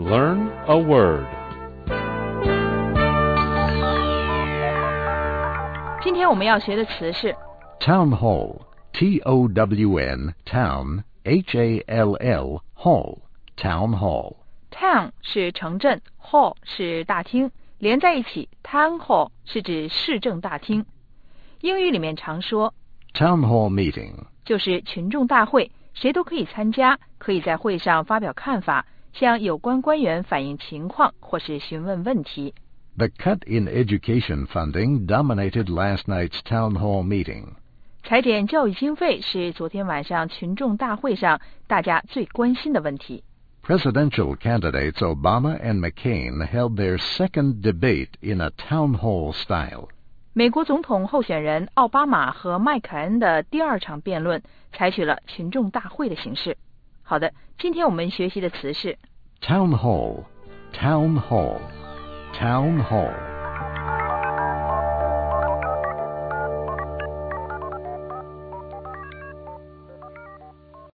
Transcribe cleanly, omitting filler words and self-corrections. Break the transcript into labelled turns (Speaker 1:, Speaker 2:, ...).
Speaker 1: Learn a word.
Speaker 2: 今天我们要学的词是
Speaker 3: Town Hall, T-O-W-N, Town, H-A-L-L, Hall, Town Hall.
Speaker 2: Town 是城镇， Hall 是大厅，连在一起 Town Hall 是指市政大厅。英语里面常说
Speaker 3: Town Hall Meeting.
Speaker 2: 就是群众大会，谁都可以参加，可以在会上发表看法，向有关官员反映情况或是询问问题。
Speaker 3: The cut in education funding dominated last night's town hall meeting.
Speaker 2: 裁减教育经费是昨天晚上群众大会上大家最关心的问题。
Speaker 3: Presidential candidates Obama and McCain held their second debate in a town hall style.
Speaker 2: 美国总统候选人奥巴马和麦凯恩的第二场辩论采取了群众大会的形式。好的，今天我们学习的词是
Speaker 3: Town hall, town hall, town hall.